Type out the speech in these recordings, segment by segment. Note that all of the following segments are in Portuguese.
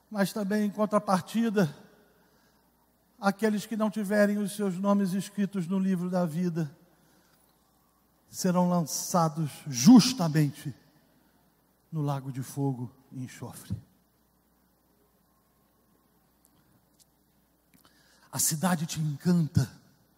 mas também em contrapartida, aqueles que não tiverem os seus nomes escritos no livro da vida serão lançados justamente no lago de fogo e enxofre. A cidade te encanta.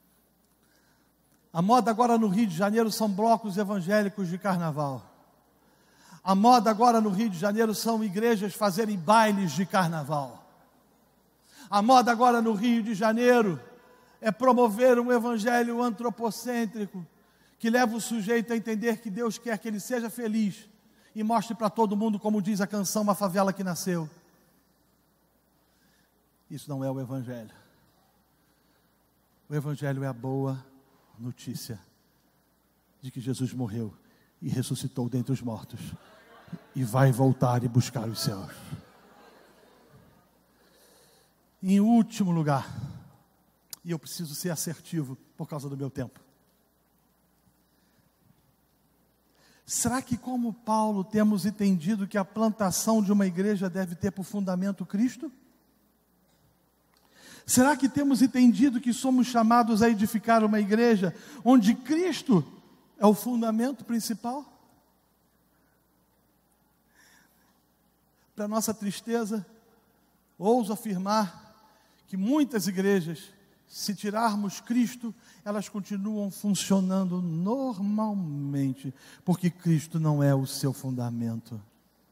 A moda agora no Rio de Janeiro são blocos evangélicos de carnaval. A moda agora no Rio de Janeiro são igrejas fazerem bailes de carnaval. A moda agora no Rio de Janeiro é promover um evangelho antropocêntrico que leva o sujeito a entender que Deus quer que ele seja feliz e mostre para todo mundo, como diz a canção, uma favela que nasceu. Isso não é o evangelho. O evangelho é a boa notícia de que Jesus morreu e ressuscitou dentre os mortos e vai voltar e buscar os céus. Em último lugar, e eu preciso ser assertivo por causa do meu tempo, será que, como Paulo, temos entendido que a plantação de uma igreja deve ter por fundamento Cristo? Será que temos entendido que somos chamados a edificar uma igreja onde Cristo é o fundamento principal? Para nossa tristeza, ouso afirmar que muitas igrejas, se tirarmos Cristo, elas continuam funcionando normalmente, porque Cristo não é o seu fundamento.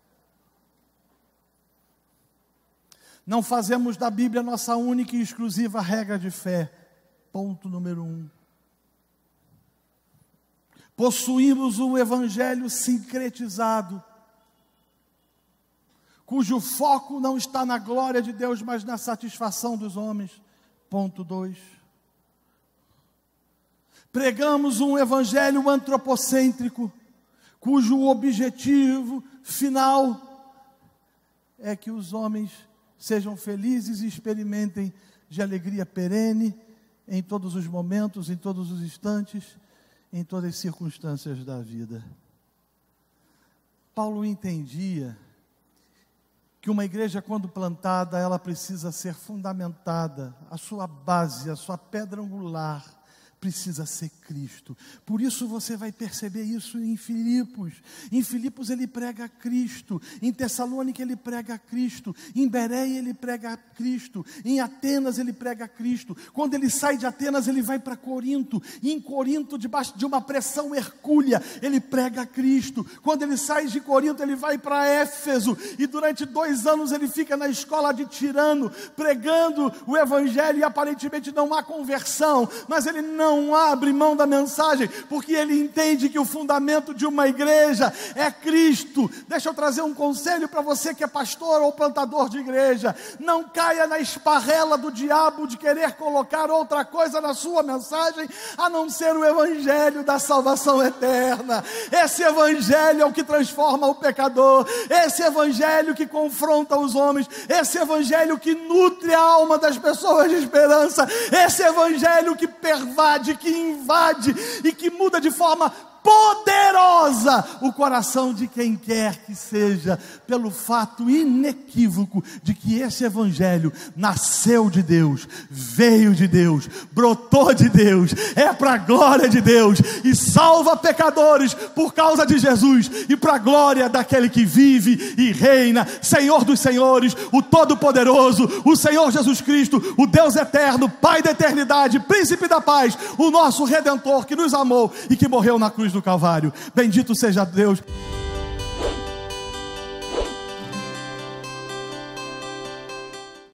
Não fazemos da Bíblia nossa única e exclusiva regra de fé. Ponto número 1. Possuímos um evangelho sincretizado, cujo foco não está na glória de Deus, mas na satisfação dos homens. Ponto 2. Pregamos um evangelho antropocêntrico, cujo objetivo final é que os homens sejam felizes e experimentem de alegria perene em todos os momentos, em todos os instantes, em todas as circunstâncias da vida. Paulo entendia que uma igreja, quando plantada, ela precisa ser fundamentada, a sua base, a sua pedra angular precisa ser Cristo. Por isso você vai perceber isso em Filipos. Em Filipos ele prega Cristo, em Tessalônica ele prega Cristo, em Bereia ele prega Cristo, em Atenas ele prega Cristo. Quando ele sai de Atenas ele vai para Corinto, e em Corinto, debaixo de uma pressão hercúlea, ele prega Cristo. Quando ele sai de Corinto ele vai para Éfeso, e durante 2 anos ele fica na escola de Tirano, pregando o evangelho, e aparentemente não há conversão, mas ele não abre mão da mensagem, porque ele entende que o fundamento de uma igreja é Cristo. Deixa eu trazer um conselho para você que é pastor ou plantador de igreja: não caia na esparrela do diabo de querer colocar outra coisa na sua mensagem, a não ser o evangelho da salvação eterna. Esse evangelho é o que transforma o pecador, esse evangelho que confronta os homens, esse evangelho que nutre a alma das pessoas de esperança, esse evangelho que pervade, que invade e que muda de forma poderosa o coração de quem quer que seja, pelo fato inequívoco de que esse evangelho nasceu de Deus, veio de Deus, brotou de Deus, é para a glória de Deus e salva pecadores por causa de Jesus e para a glória daquele que vive e reina, Senhor dos senhores, o Todo-Poderoso, o Senhor Jesus Cristo, o Deus eterno, Pai da eternidade, Príncipe da paz, o nosso Redentor que nos amou e que morreu na cruz do Calvário. Bendito seja Deus.